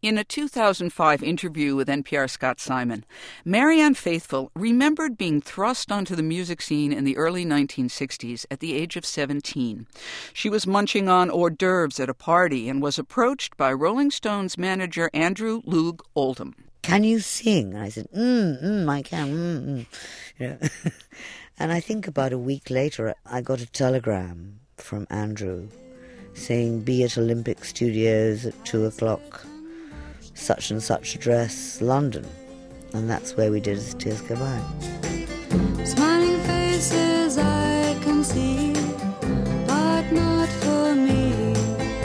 In a 2005 interview with NPR's Scott Simon, Marianne Faithfull remembered being thrust onto the music scene in the early 1960s at the age of 17. She was munching on hors d'oeuvres at a party and was approached by Rolling Stones manager Andrew Loog Oldham. "Can you sing?" I said, I can, You know. And I think about a week later, I got a telegram from Andrew saying, "Be at Olympic Studios at 2:00. Such and such address, London." And that's where we did As Tears Go By. Smiling faces I can see, but not for me.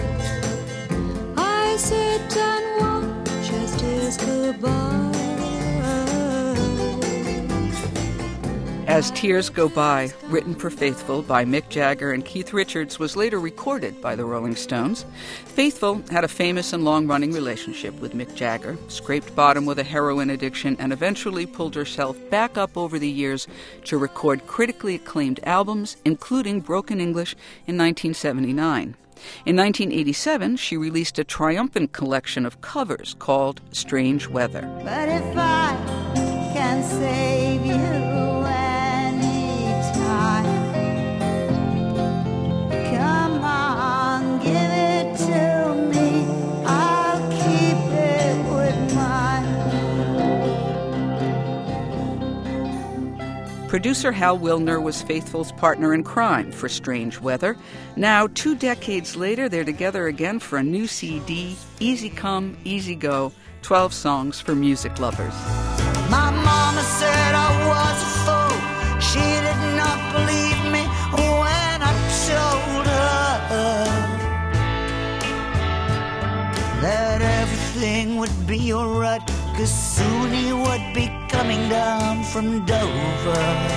I sit and watch as tears go by. As Tears Go By, written for Faithfull by Mick Jagger and Keith Richards, was later recorded by the Rolling Stones. Faithfull had a famous and long-running relationship with Mick Jagger, scraped bottom with a heroin addiction, and eventually pulled herself back up over the years to record critically acclaimed albums, including Broken English in 1979. In 1987, she released a triumphant collection of covers called Strange Weather. But if I can save you Producer Hal Wilner was Faithfull's partner in crime for Strange Weather. Now, 2 decades later, they're together again for a new CD, Easy Come, Easy Go, 12 songs for music lovers. My mama said I was a fool. She did not believe me when I told her that everything would be alright, 'cause soon he would be coming down from Dover.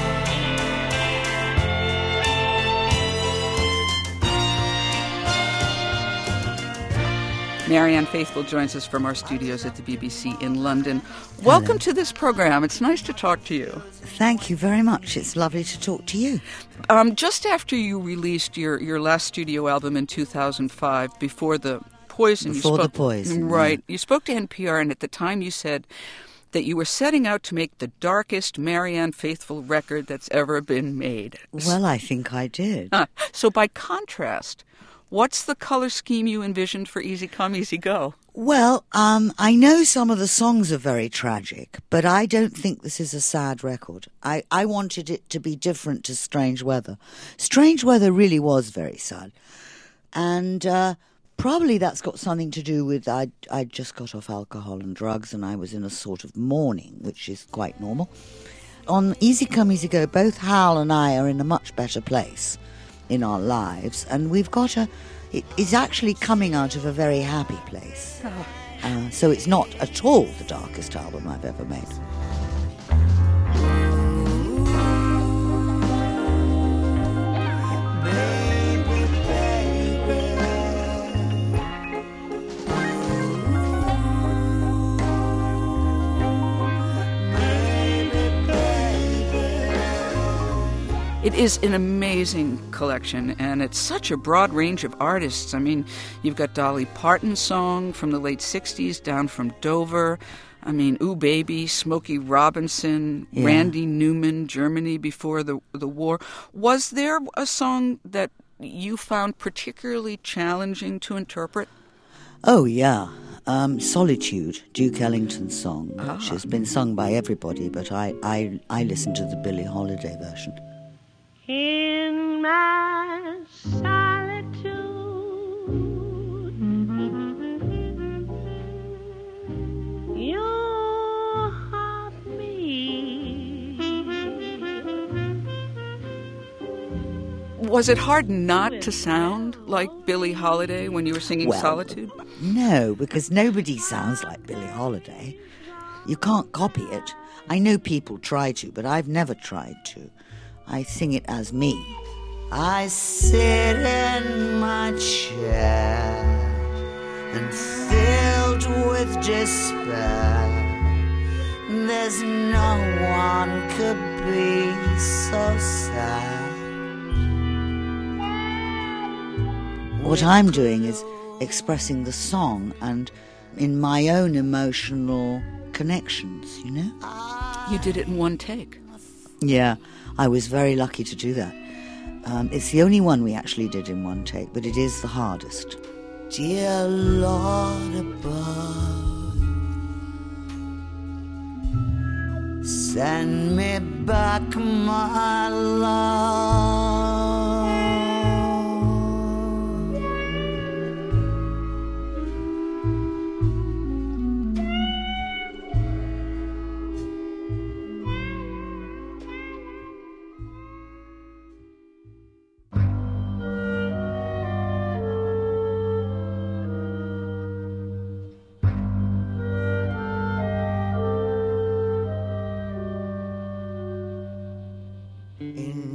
Marianne Faithfull joins us from our studios at the BBC in London. Welcome to this program. It's nice to talk to you. Thank you very much. It's lovely to talk to you. Just after you released your last studio album in 2005, Before the Poison. The Poison. Right. Yeah. You spoke to NPR, and at the time you said that you were setting out to make the darkest Marianne Faithfull record that's ever been made. Well, I think I did. So by contrast, what's the color scheme you envisioned for Easy Come, Easy Go? Well, I know some of the songs are very tragic, but I don't think this is a sad record. I wanted it to be different to Strange Weather. Strange Weather really was very sad. And probably that's got something to do with I just got off alcohol and drugs and I was in a sort of mourning, which is quite normal. On Easy Come, Easy Go, both Hal and I are in a much better place in our lives, and we've got it is actually coming out of a very happy place. So it's not at all the darkest album I've ever made. It is an amazing collection, and it's such a broad range of artists. I mean, you've got Dolly Parton's song from the late 60s, Down from Dover. I mean, Ooh Baby, Smokey Robinson, Yeah. Randy Newman, Germany Before the War. Was there a song that you found particularly challenging to interpret? Oh, yeah. Solitude, Duke Ellington's song, which has been sung by everybody, but I listened to the Billie Holiday version. In my solitude, you haunt me. Was it hard not to sound like Billie Holiday when you were singing Solitude? No, because nobody sounds like Billie Holiday. You can't copy it. I know people try to, but I've never tried to. I sing it as me. I sit in my chair and filled with despair. There's no one could be so sad. What I'm doing is expressing the song, and in my own emotional connections, you know? You did it in one take. Yeah, I was very lucky to do that. It's the only one we actually did in one take, but it is the hardest. Dear Lord above, send me back my love. In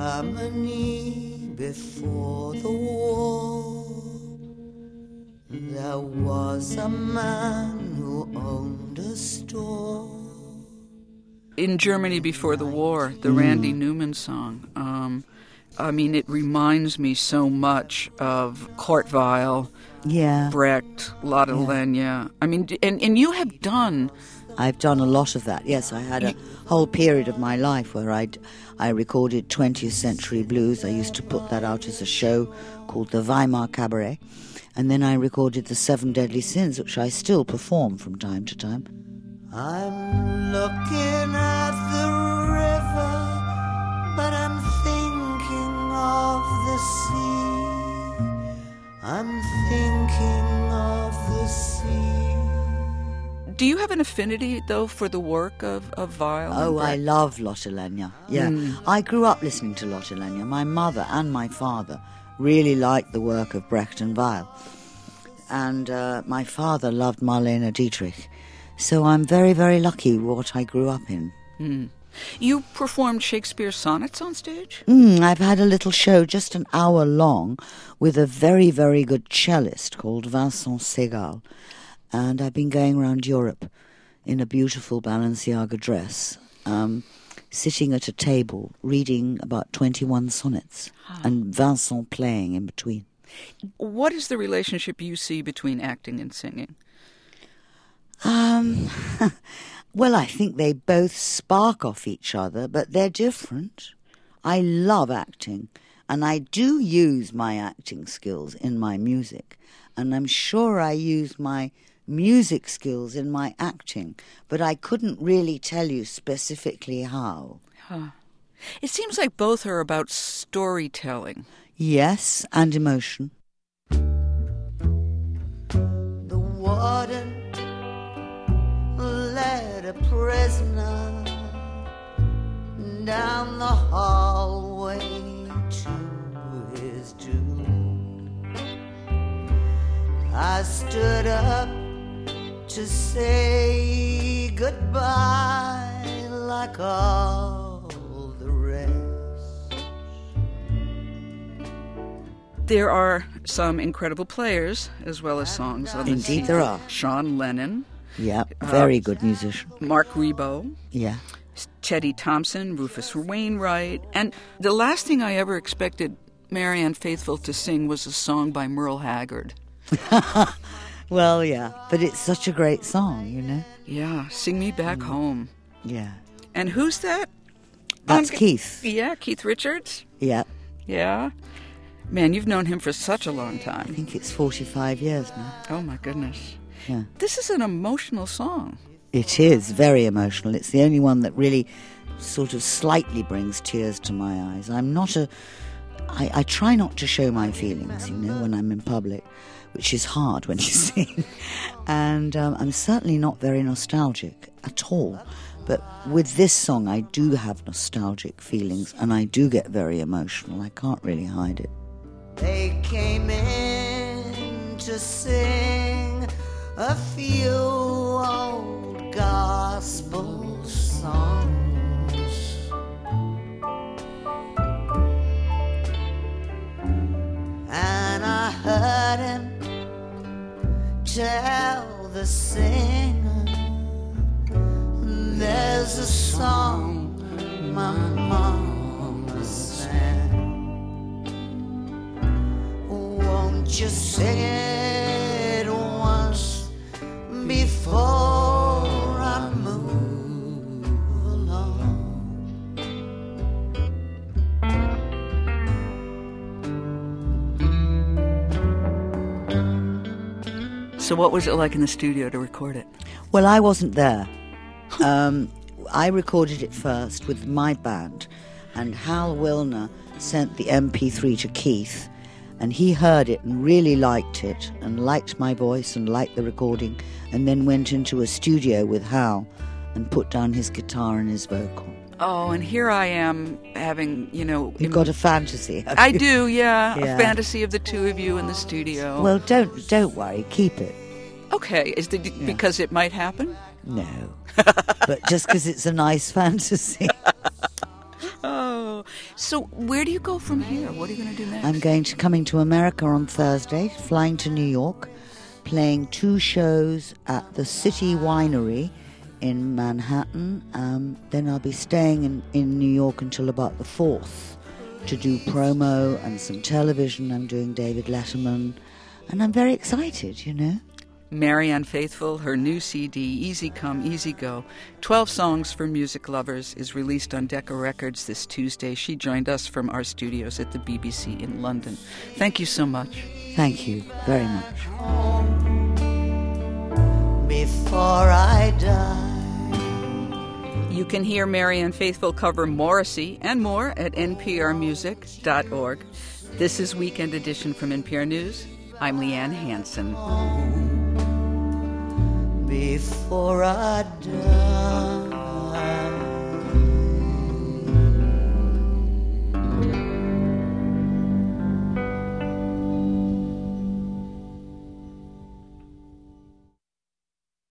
Germany before the war, there was a man who owned a store. In Germany Before the War, the Randy Newman song. I mean, it reminds me so much of Kurt Weill, Yeah. Brecht, Lotte Lenya. I mean, and you have done... I've done a lot of that. Yes, I had a whole period of my life where I recorded 20th century blues. I used to put that out as a show called the Weimar Cabaret. And then I recorded the Seven Deadly Sins, which I still perform from time to time. I'm looking at the river, but I'm thinking of the sea. I'm thinking of the sea. Do you have an affinity, though, for the work of Weill? Oh, I love Lotte Lenya. Yeah. I grew up listening to Lotte Lenya. My mother and my father really liked the work of Brecht and Weill. And my father loved Marlene Dietrich. So I'm very, very lucky what I grew up in. You performed Shakespeare sonnets on stage? I've had a little show just an hour long with a very, very good cellist called Vincent Segal. And I've been going around Europe in a beautiful Balenciaga dress, sitting at a table reading about 21 sonnets and Vincent playing in between. What is the relationship you see between acting and singing? Well, I think they both spark off each other, but they're different. I love acting, and I do use my acting skills in my music, and I'm sure I use my music skills in my acting, but I couldn't really tell you specifically how. It seems like both are about storytelling. Yes, and emotion. The warden led a prisoner down the hallway to his doom. I stood up to say goodbye like all the rest. There are some incredible players as well as songs on this. Indeed there are. Sean Lennon. Yeah, very good musician. Mark Ribot. Yeah. Teddy Thompson, Rufus Wainwright. And the last thing I ever expected Marianne Faithfull to sing was a song by Merle Haggard. Well, yeah, but it's such a great song, you know? Yeah, Sing Me Back Home. Yeah. And who's that? That's Keith. Yeah, Keith Richards. Yeah. Yeah. Man, you've known him for such a long I time. think it's 45 years now. Oh, my goodness. Yeah. This is an emotional song. It is very emotional. It's the only one that really sort of slightly brings tears to my eyes. I try not to show my feelings, you know, when I'm in public, which is hard when you sing. And I'm certainly not very nostalgic at all. But with this song, I do have nostalgic feelings, and I do get very emotional. I can't really hide it. They came in to sing a few old gospel songs. And I heard him tell the singer, there's a song my mama sang. Won't you sing it once So what was it like in the studio to record it? Well, I wasn't there. I recorded it first with my band, and Hal Wilner sent the MP3 to Keith, and he heard it and really liked it, and liked my voice and liked the recording, and then went into a studio with Hal and put down his guitar and his vocal. Oh, and here I am having, You've got a fantasy, have I you? do, yeah. Yeah. A fantasy of the two of you in the studio. Well, don't worry, keep it. Okay, because it might happen? No, but just because it's a nice fantasy. Oh, so where do you go from here? What are you going to do next? I'm coming to America on Thursday, flying to New York, playing 2 shows at the City Winery in Manhattan. Then I'll be staying in New York until about the 4th to do promo and some television. I'm doing David Letterman, and I'm very excited, Marianne Faithfull, her new CD, Easy Come, Easy Go, 12 Songs for Music Lovers, is released on Decca Records this Tuesday. She joined us from our studios at the BBC in London. Thank you so much. Thank you very much. Before I die. You can hear Marianne Faithfull cover Morrissey and more at nprmusic.org. This is Weekend Edition from NPR News. I'm Leanne Hansen. Before I die.